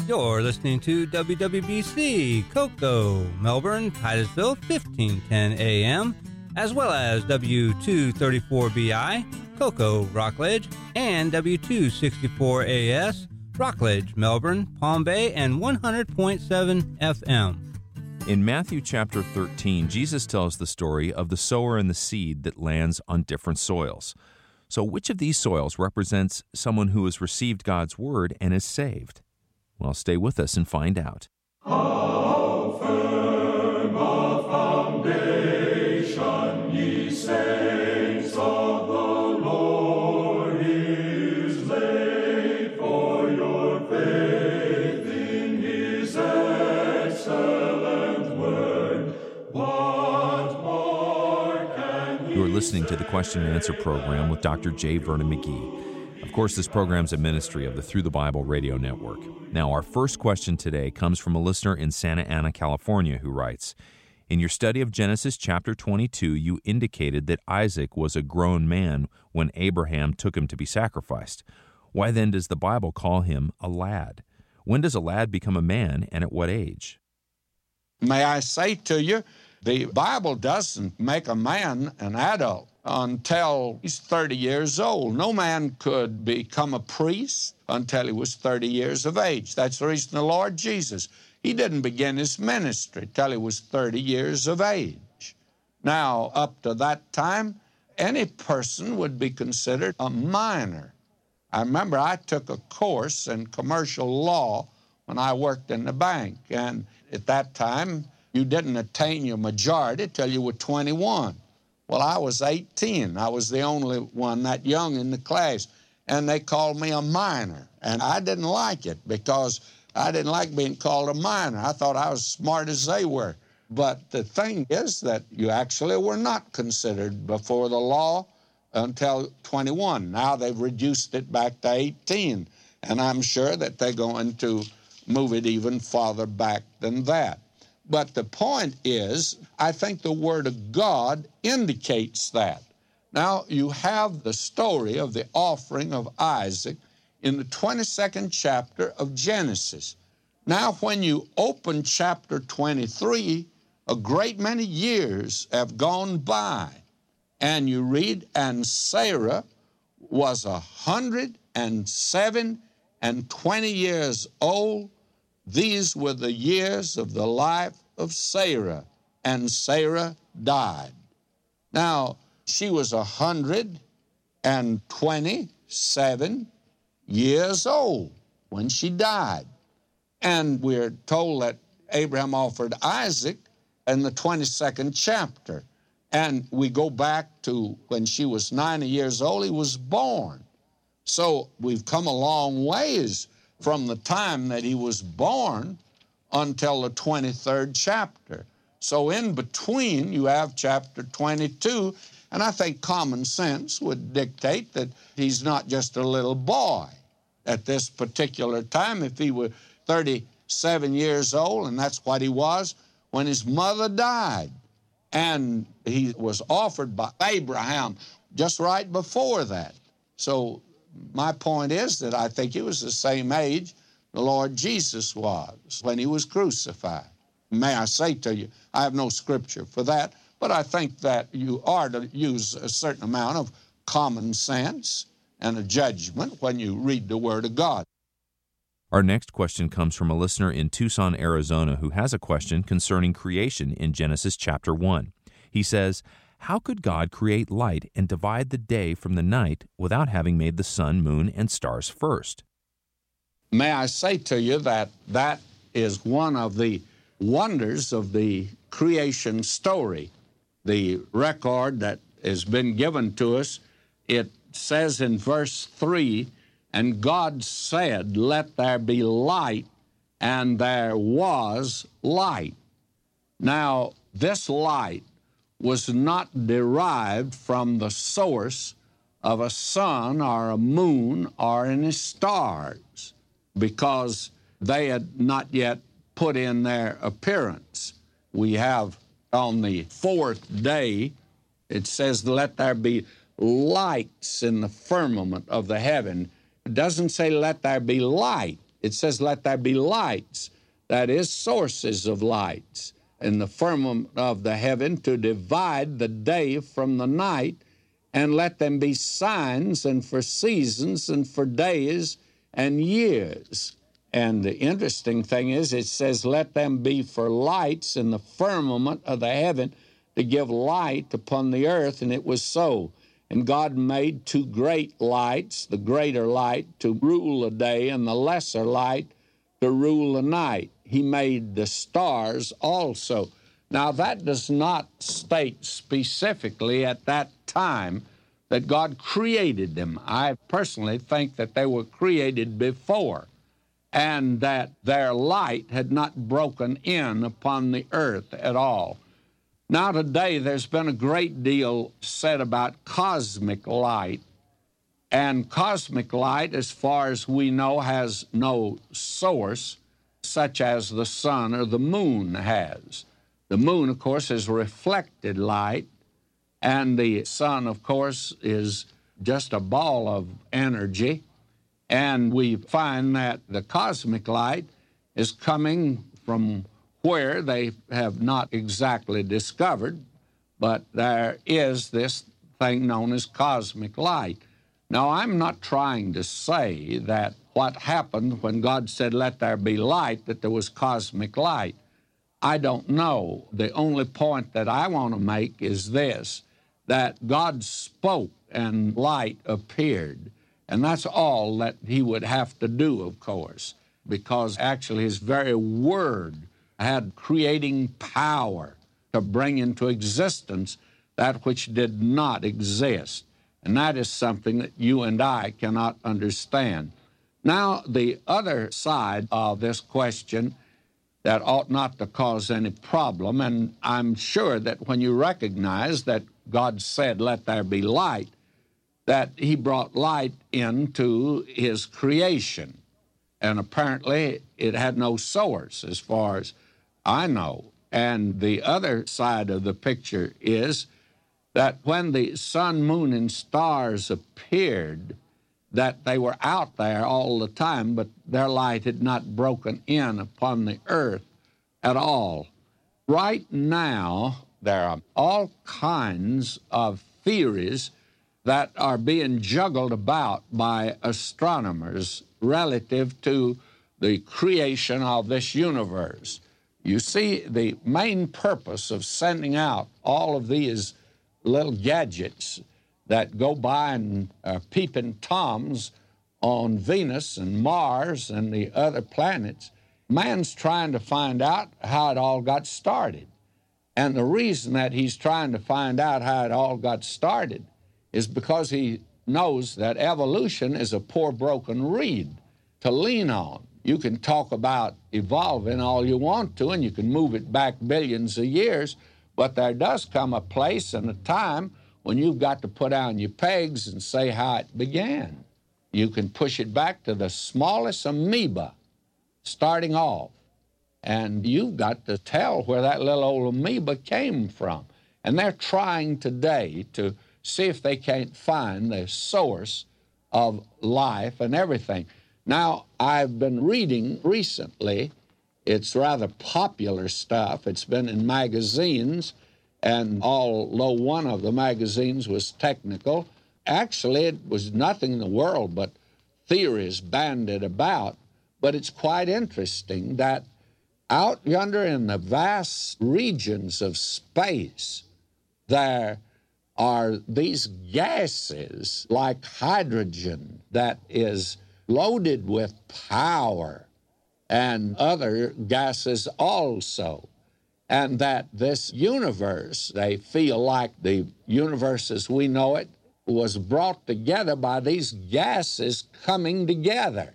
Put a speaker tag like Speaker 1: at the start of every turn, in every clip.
Speaker 1: You're listening to WWBC, Cocoa, Melbourne, Titusville, 1510 AM, as well as W234BI, Cocoa, Rockledge, and W264AS, Rockledge, Melbourne, Palm Bay, and 100.7 FM.
Speaker 2: In Matthew chapter 13, Jesus tells the story of the sower and the seed that lands on different soils. So which of these soils represents someone who has received God's word and is saved? Well, stay with us and find out.
Speaker 3: How firm a foundation, ye saints of the Lord, is laid for your faith in his excellent word. What more can
Speaker 2: You're listening to the Question and Answer program with Dr. J. Vernon McGee. Of course, this program's a ministry of the Through the Bible radio network. Now, our first question today comes from a listener in Santa Ana, California, who writes, in your study of Genesis chapter 22, you indicated that Isaac was a grown man when Abraham took him to be sacrificed. Why then does the Bible call him a lad? When does a lad become a man, and at what age?
Speaker 4: May I say to you, the Bible doesn't make a man an adult until he's 30 years old. No man could become a priest until he was 30 years of age. That's the reason the Lord Jesus, he didn't begin his ministry till he was 30 years of age. Now, up to that time, any person would be considered a minor. I remember I took a course in commercial law when I worked in the bank, and at that time, you didn't attain your majority till you were 21. Well, I was 18. I was the only one that young in the class, and they called me a minor. And I didn't like it because I didn't like being called a minor. I thought I was smart as they were. But the thing is that you actually were not considered before the law until 21. Now they've reduced it back to 18, and I'm sure that they're going to move it even farther back than that. But the point is, I think the Word of God indicates that. Now, you have the story of the offering of Isaac in the 22nd chapter of Genesis. Now, when you open chapter 23, a great many years have gone by, and you read, and Sarah was 107 and 20 years old. These were the years of the life of Sarah, and Sarah died. Now, she was 127 years old when she died. And we're told that Abraham offered Isaac in the 22nd chapter. And we go back to when she was 90 years old, he was born. So we've come a long ways from the time that he was born until the 23rd chapter. So in between, you have chapter 22, and I think common sense would dictate that he's not just a little boy at this particular time. If he were 37 years old, and that's what he was when his mother died, and he was offered by Abraham just right before that. So my point is that I think he was the same age the Lord Jesus was when he was crucified. May I say to you, I have no scripture for that, but I think that you are to use a certain amount of common sense and a judgment when you read the Word of God.
Speaker 2: Our next question comes from a listener in Tucson, Arizona, who has a question concerning creation in Genesis chapter 1. He says, how could God create light and divide the day from the night without having made the sun, moon, and stars first?
Speaker 4: May I say to you that that is one of the wonders of the creation story. The record that has been given to us, it says in verse 3, and God said, let there be light, and there was light. Now, this light was not derived from the source of a sun or a moon or any stars, because they had not yet put in their appearance. We have on the fourth day, it says, let there be lights in the firmament of the heaven. It doesn't say let there be light. it says, let there be lights, that is, sources of lights, in the firmament of the heaven to divide the day from the night, and let them be signs and for seasons and for days and years. And the interesting thing is, it says, let them be for lights in the firmament of the heaven to give light upon the earth, and it was so. And God made two great lights, the greater light to rule the day, and the lesser light to rule the night. He made the stars also. Now, that does not state specifically at that time that God created them. I personally think that they were created before, and that their light had not broken in upon the earth at all. Now, today, there's been a great deal said about cosmic light, and cosmic light, as far as we know, has no source, such as the sun or the moon has. The moon, of course, is reflected light, and the sun, of course, is just a ball of energy. And we find that the cosmic light is coming from where they have not exactly discovered, but there is this thing known as cosmic light. Now, I'm not trying to say that what happened when God said, let there be light, that there was cosmic light. I don't know. The only point that I want to make is this, that God spoke and light appeared. And that's all that he would have to do, of course, because actually his very word had creating power to bring into existence that which did not exist. And that is something that you and I cannot understand. Now, the other side of this question that ought not to cause any problem, and I'm sure that when you recognize that God said, let there be light, that he brought light into his creation. And apparently it had no source as far as I know. And the other side of the picture is that when the sun, moon, and stars appeared, that they were out there all the time, but their light had not broken in upon the earth at all. Right now, there are all kinds of theories that are being juggled about by astronomers relative to the creation of this universe. You see, the main purpose of sending out all of these little gadgets that go by and are peeping toms on Venus and Mars and the other planets, man's trying to find out how it all got started. And the reason that he's trying to find out how it all got started is because he knows that evolution is a poor broken reed to lean on. You can talk about evolving all you want to, and you can move it back billions of years, but there does come a place and a time when you've got to put down your pegs and say how it began. You can push it back to the smallest amoeba starting off, and you've got to tell where that little old amoeba came from. And they're trying today to see if they can't find the source of life and everything. Now, I've been reading recently, it's rather popular stuff. It's been in magazines, and although one of the magazines was technical, actually it was nothing in the world but theories bandied about. But it's quite interesting that out yonder in the vast regions of space, there are these gases like hydrogen that is loaded with power, and other gases also. And that this universe, they feel like the universe as we know it, was brought together by these gases coming together.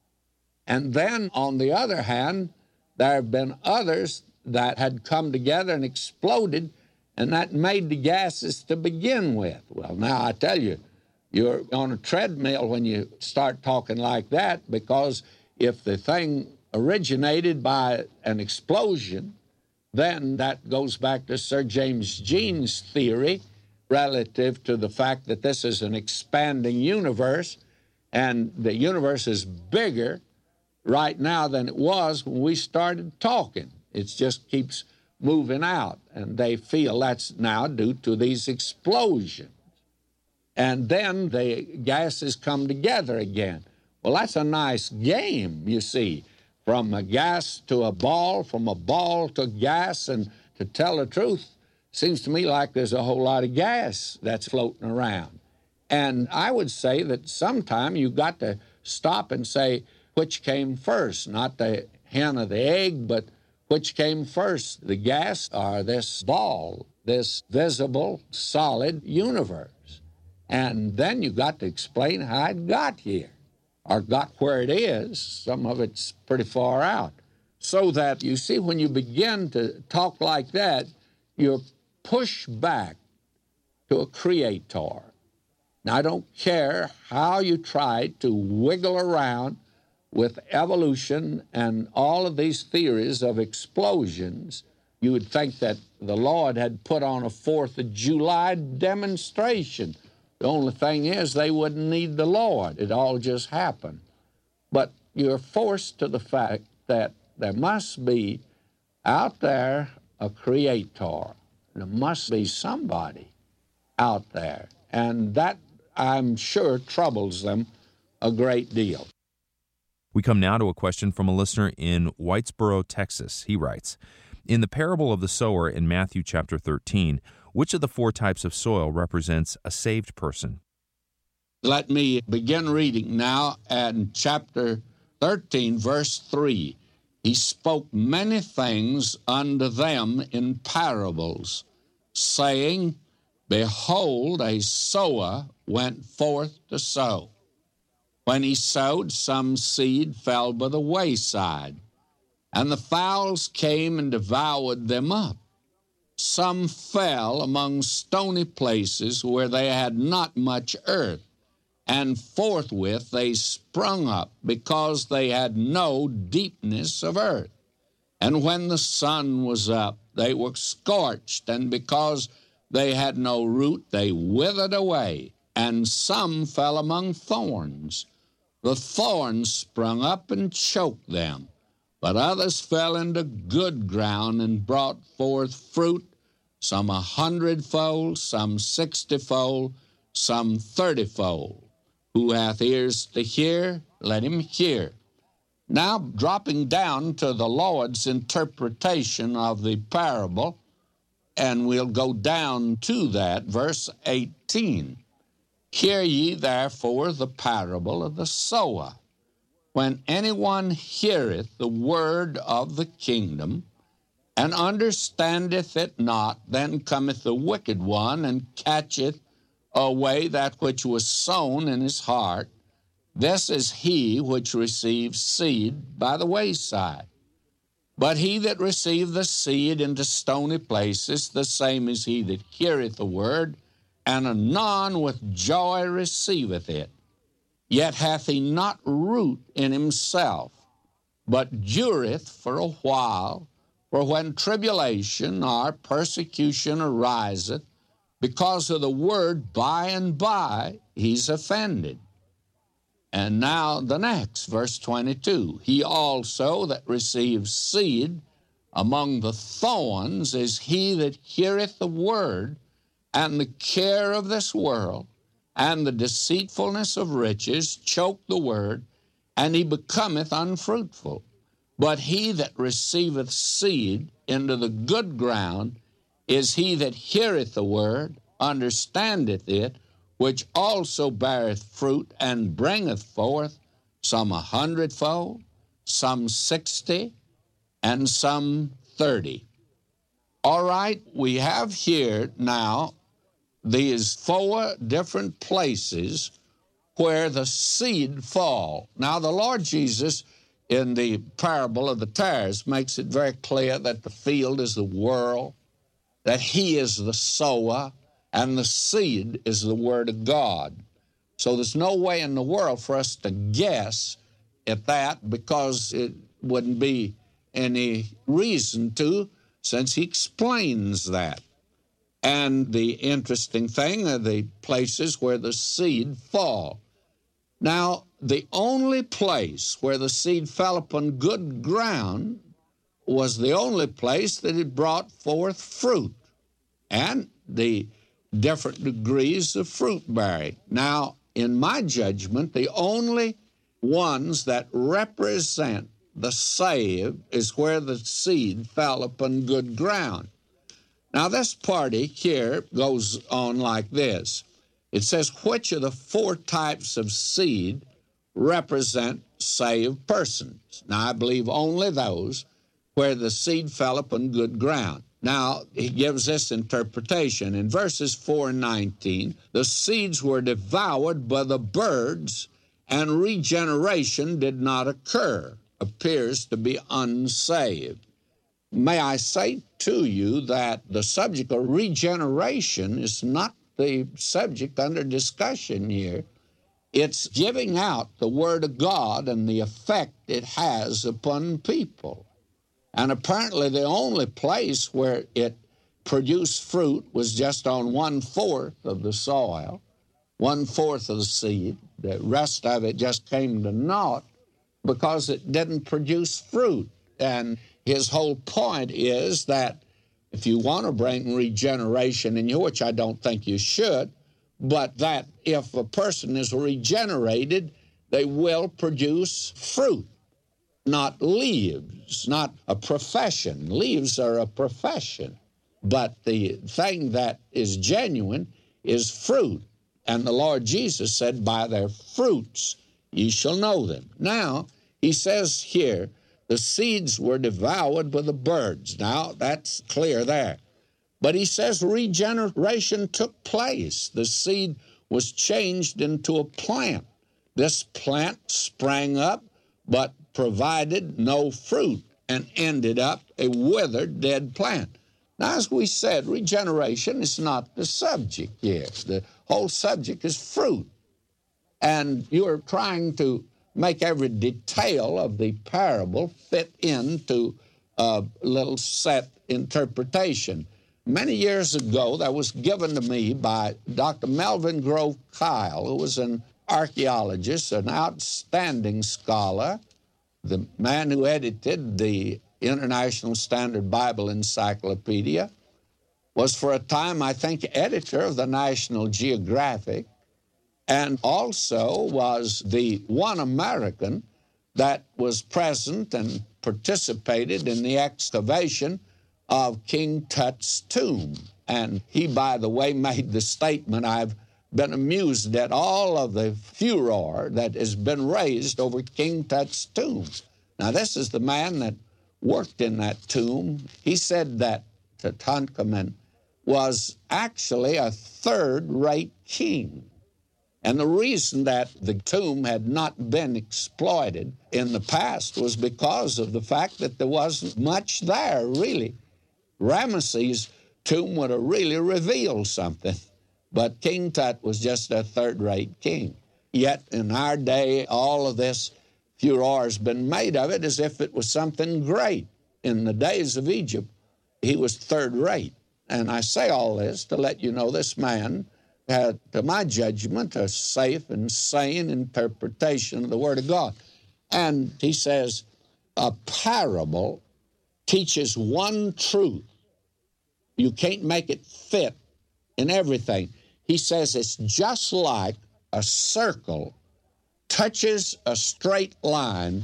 Speaker 4: And then, on the other hand, there have been others that had come together and exploded, and that made the gases to begin with. Well, now, I tell you, you're on a treadmill when you start talking like that, because if the thing originated by an explosion, then that goes back to Sir James Jean's theory relative to the fact that this is an expanding universe, and the universe is bigger right now than it was when we started talking. It just keeps moving out, and they feel that's now due to these explosions. And then the gases come together again. Well, that's a nice game, you see, from a gas to a ball, from a ball to gas, and to tell the truth, seems to me like there's a whole lot of gas that's floating around. And I would say that sometime you've got to stop and say which came first, not the hen or the egg, but which came first, the gas or this ball, this visible, solid universe. And then you've got to explain how it got here, or got where it is. Some of it's pretty far out. So that, you see, when you begin to talk like that, you're pushed back to a creator. Now, I don't care how you try to wiggle around with evolution and all of these theories of explosions. You would think that the Lord had put on a 4th of July demonstration. The only thing is they wouldn't need the Lord. It all just happened. But you're forced to the fact that there must be out there a creator. There must be somebody out there. And that, I'm sure, troubles them a great deal.
Speaker 2: We come now to a question from a listener in Whitesboro, Texas. He writes, in the parable of the sower in Matthew chapter 13, which of the 4 types of soil represents a saved person?
Speaker 4: Let me begin reading now at chapter 13, verse 3. He spoke many things unto them in parables, saying, Behold, a sower went forth to sow. When he sowed, some seed fell by the wayside, and the fowls came and devoured them up. Some fell among stony places where they had not much earth, and forthwith they sprung up, because they had no deepness of earth. And when the sun was up, they were scorched, and because they had no root, they withered away. And some fell among thorns. The thorns sprung up and choked them. But others fell into good ground and brought forth fruit, some 100-fold, some 60-fold, some 30-fold. Who hath ears to hear, let him hear. Now, dropping down to the Lord's interpretation of the parable, and we'll go down to that, verse 18. Hear ye therefore the parable of the sower. When anyone heareth the word of the kingdom, and understandeth it not, then cometh the wicked one, and catcheth away that which was sown in his heart. This is he which receives seed by the wayside. But he that received the seed into stony places, the same is he that heareth the word, and anon with joy receiveth it. Yet hath he not root in himself, but dureth for a while. For when tribulation or persecution ariseth, because of the word, by and by he's offended. And now the next, verse 22. He also that receives seed among the thorns is he that heareth the word, and the care of this world, and the deceitfulness of riches choke the word, and he becometh unfruitful. But he that receiveth seed into the good ground is he that heareth the word, understandeth it, which also beareth fruit, and bringeth forth some 100-fold, some 60, and some 30. All right, we have here now these 4 different places where the seed fall. Now, the Lord Jesus, in the parable of the tares, makes it very clear that the field is the world, that he is the sower, and the seed is the word of God. So there's no way in the world for us to guess at that, because it wouldn't be any reason to, since he explains that. And the interesting thing are the places where the seed fall. Now, the only place where the seed fell upon good ground was the only place that it brought forth fruit and the different degrees of fruit bearing. Now, in my judgment, the only ones that represent the saved is where the seed fell upon good ground. Now, this party here goes on like this. It says, which of the four types of seed represent saved persons? Now, I believe only those where the seed fell upon good ground. Now, he gives this interpretation. In verses 4 and 19, the seeds were devoured by the birds, and regeneration did not occur, appears to be unsaved. May I say to you that the subject of regeneration is not the subject under discussion here. It's giving out the Word of God and the effect it has upon people. And apparently the only place where it produced fruit was just on 1/4 of the soil, 1/4 of the seed. The rest of it just came to naught because it didn't produce fruit. And his whole point is that if you want to bring regeneration in you, which I don't think you should, but that if a person is regenerated, they will produce fruit. Not leaves, not a profession. Leaves are a profession. But the thing that is genuine is fruit. And the Lord Jesus said, by their fruits ye shall know them. Now, he says here, the seeds were devoured by the birds. Now, that's clear there. But he says regeneration took place. The seed was changed into a plant. This plant sprang up, but provided no fruit and ended up a withered, dead plant. Now, as we said, regeneration is not the subject here. The whole subject is fruit. And you're trying to make every detail of the parable fit into a little set interpretation. Many years ago, that was given to me by Dr. Melvin Grove Kyle, who was an archaeologist, an outstanding scholar, the man who edited the International Standard Bible Encyclopedia, was for a time, I think, editor of the National Geographic, and also was the one American that was present and participated in the excavation of King Tut's tomb. And he, by the way, made the statement, I've been amused at all of the furor that has been raised over King Tut's tomb. Now, this is the man that worked in that tomb. He said that Tutankhamun was actually a third-rate king. And the reason that the tomb had not been exploited in the past was because of the fact that there wasn't much there, really. Ramesses' tomb would have really revealed something. But King Tut was just a third-rate king. Yet in our day, all of this furor has been made of it as if it was something great. In the days of Egypt, he was third-rate. And I say all this to let you know this man had, to my judgment, a safe and sane interpretation of the Word of God. And he says, a parable teaches one truth. You can't make it fit in everything. He says it's just like a circle touches a straight line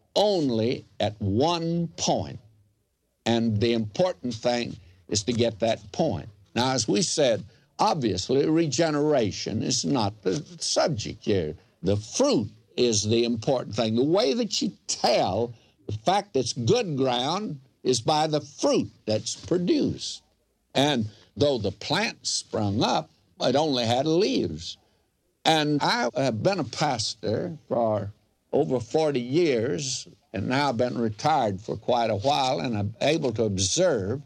Speaker 4: only at one point. And the important thing is to get that point. Now, as we said, obviously, regeneration is not the subject here. The fruit is the important thing. The way that you tell the fact it's good ground is by the fruit that's produced. And though the plant sprung up, it only had leaves. And I have been a pastor for over 40 years, and now I've been retired for quite a while, and I'm able to observe.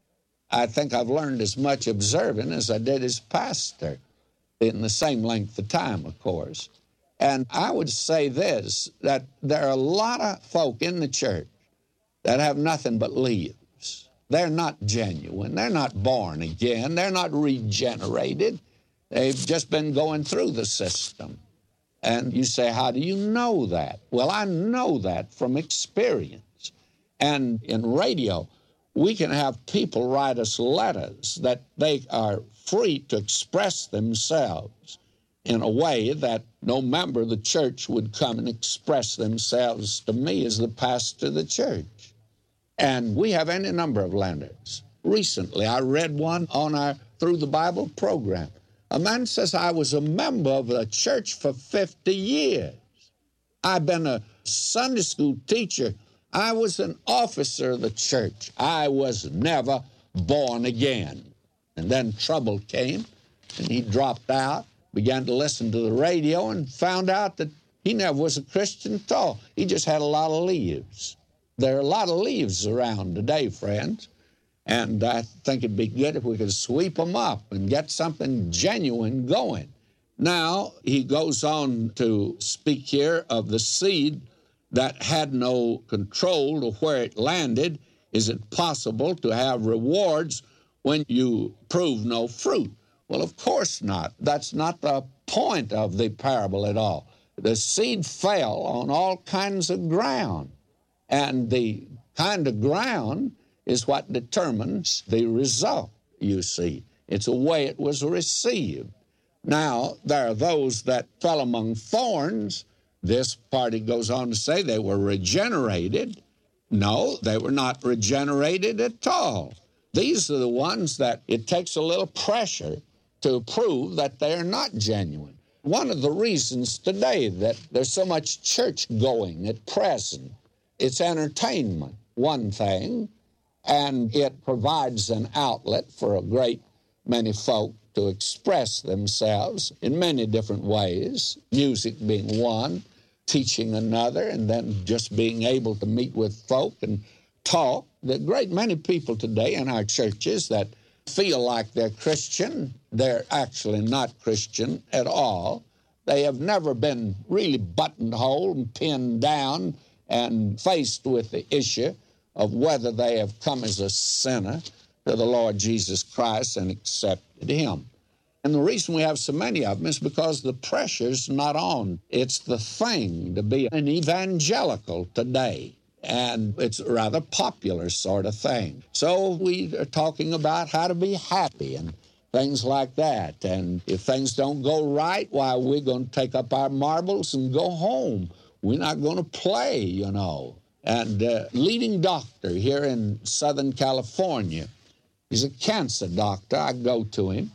Speaker 4: I think I've learned as much observing as I did as pastor in the same length of time, of course. And I would say this, that there are a lot of folk in the church that have nothing but leaves. They're not genuine. They're not born again. They're not regenerated. They've just been going through the system. And you say, how do you know that? Well, I know that from experience. And in radio, we can have people write us letters that they are free to express themselves in a way that no member of the church would come and express themselves to me as the pastor of the church. And we have any number of letters. Recently, I read one on our Through the Bible program. A man says, I was a member of a church for 50 years. I've been a Sunday school teacher. I was an officer of the church. I was never born again. And then trouble came, and he dropped out, began to listen to the radio, and found out that he never was a Christian at all. He just had a lot of leaves. There are a lot of leaves around today, friends. And I think it'd be good if we could sweep them up and get something genuine going. Now, he goes on to speak here of the seed that had no control to where it landed. Is it possible to have rewards when you prove no fruit? Well, of course not. That's not the point of the parable at all. The seed fell on all kinds of ground, and the kind of ground is what determines the result, you see. It's the way it was received. Now, there are those that fell among thorns. This party goes on to say they were regenerated. No, they were not regenerated at all. These are the ones that it takes a little pressure to prove that they are not genuine. One of the reasons today that there's so much church going at present, it's entertainment, one thing, and it provides an outlet for a great many folk to express themselves in many different ways, music being one, teaching another, and then just being able to meet with folk and talk. There are a great many people today in our churches that feel like they're Christian. They're actually not Christian at all. They have never been really buttonholed and pinned down and faced with the issue of whether they have come as a sinner to the Lord Jesus Christ and accepted Him. And the reason we have so many of them is because the pressure's not on. It's the thing to be an evangelical today, and it's a rather popular sort of thing. So we are talking about how to be happy and things like that. And if things don't go right, why, we're going to take up our marbles and go home. We're not going to play, you know. And leading doctor here in Southern California, he's a cancer doctor. I go to him.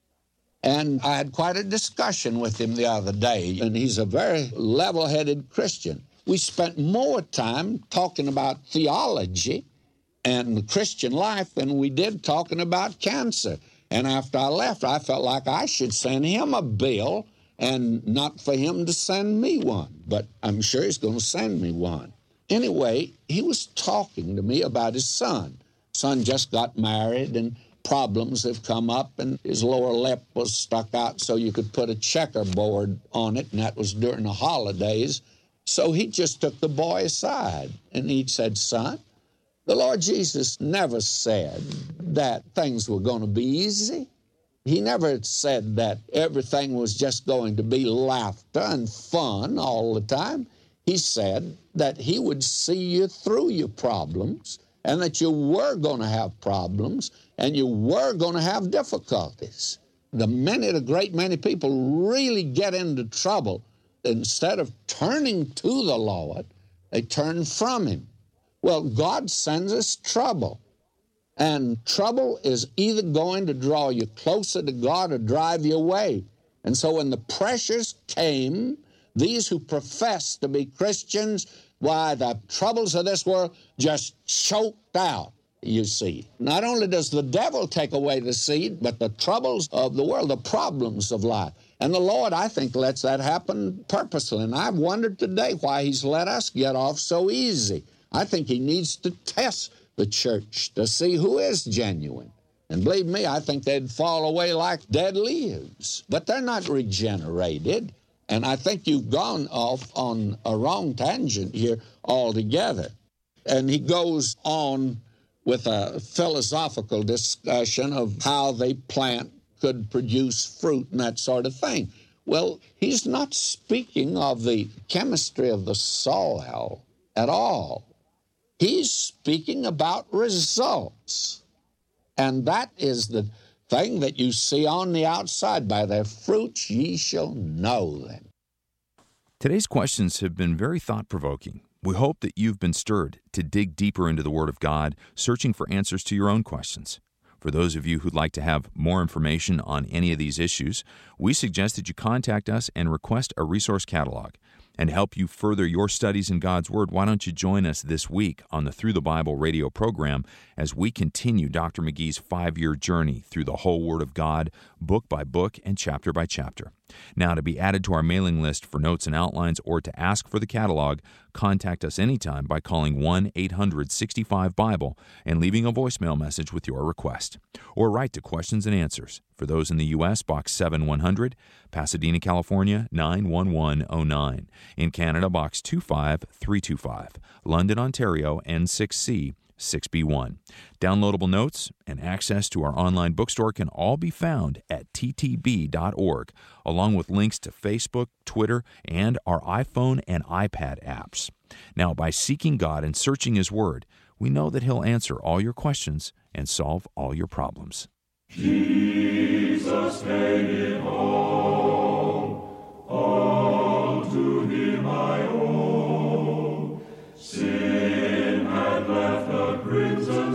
Speaker 4: And I had quite a discussion with him the other day, and he's a very level-headed Christian. We spent more time talking about theology and the Christian life than we did talking about cancer. And after I left, I felt like I should send him a bill and not for him to send me one. But I'm sure he's going to send me one. Anyway, he was talking to me about his son. Son just got married, and problems have come up, and his lower lip was stuck out so you could put a checkerboard on it, and that was during the holidays. So he just took the boy aside, and he said, son, the Lord Jesus never said that things were going to be easy. He never said that everything was just going to be laughter and fun all the time. He said that he would see you through your problems, and that you were going to have problems, and you were going to have difficulties. A great many people really get into trouble. Instead of turning to the Lord, they turn from Him. Well, God sends us trouble, and trouble is either going to draw you closer to God or drive you away. And so when the pressures came, these who profess to be Christians, why, the troubles of this world just choked out, you see. Not only does the devil take away the seed, but the troubles of the world, the problems of life. And the Lord, I think, lets that happen purposely. And I've wondered today why He's let us get off so easy. I think He needs to test the church to see who is genuine. And believe me, I think they'd fall away like dead leaves. But they're not regenerated. And I think you've gone off on a wrong tangent here altogether. And he goes on with a philosophical discussion of how the plant could produce fruit and that sort of thing. Well, he's not speaking of the chemistry of the soil at all. He's speaking about results. And that is the thing that you see on the outside. By their fruits ye shall know them.
Speaker 2: Today's questions have been very thought-provoking. We hope that you've been stirred to dig deeper into the Word of God, searching for answers to your own questions. For those of you who'd like to have more information on any of these issues, we suggest that you contact us and request a resource catalog. And to help you further your studies in God's Word, why don't you join us this week on the Through the Bible radio program as we continue Dr. McGee's 5-year journey through the whole Word of God, book by book and chapter by chapter. Now, to be added to our mailing list for notes and outlines or to ask for the catalog, contact us anytime by calling 1-800-65-BIBLE and leaving a voicemail message with your request. Or write to Questions and Answers. For those in the U.S., Box 7100, Pasadena, California, 91109. In Canada, Box 25325, London, Ontario, N6C 6B1. Downloadable notes and access to our online bookstore can all be found at ttb.org, along with links to Facebook, Twitter, and our iPhone and iPad apps. Now, by seeking God and searching His Word, we know that He'll answer all your questions and solve all your problems.
Speaker 3: Jesus made it all to Him I owe. Sin had left a crimson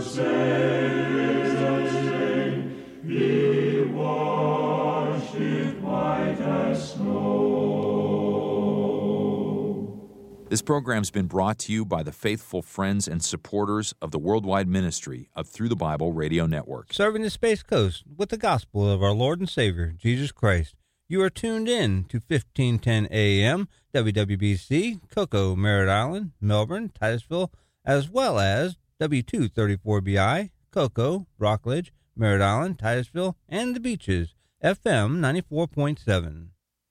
Speaker 3: stain, He washed it white as snow.
Speaker 2: This program's been brought to you by the faithful friends and supporters of the worldwide ministry of Through the Bible Radio Network.
Speaker 1: Serving the Space Coast with the gospel of our Lord and Savior, Jesus Christ. You are tuned in to 1510 AM, WWBC, Cocoa, Merritt Island, Melbourne, Titusville, as well as W234BI, Cocoa, Rockledge, Merritt Island, Titusville, and the Beaches, FM 94.7.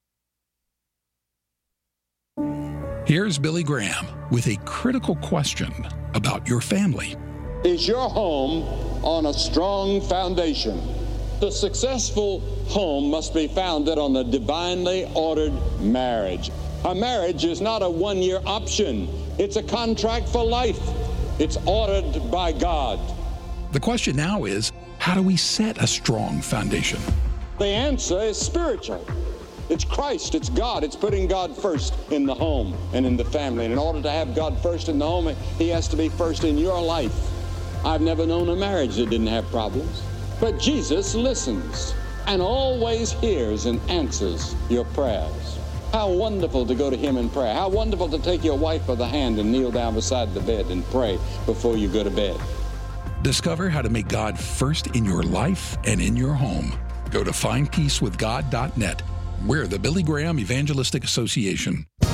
Speaker 5: Here's Billy Graham with a critical question about your family.
Speaker 6: Is your home on a strong foundation? The successful home must be founded on a divinely ordered marriage. A marriage is not a one-year option. It's a contract for life. It's ordered by God.
Speaker 5: The question now is, how do we set a strong foundation?
Speaker 6: The answer is spiritual. It's Christ, it's God, it's putting God first in the home and in the family. And in order to have God first in the home, He has to be first in your life. I've never known a marriage that didn't have problems. But Jesus listens and always hears and answers your prayers. How wonderful to go to Him in prayer. How wonderful to take your wife by the hand and kneel down beside the bed and pray before you go to bed.
Speaker 5: Discover how to make God first in your life and in your home. Go to findpeacewithgod.net. We're the Billy Graham Evangelistic Association.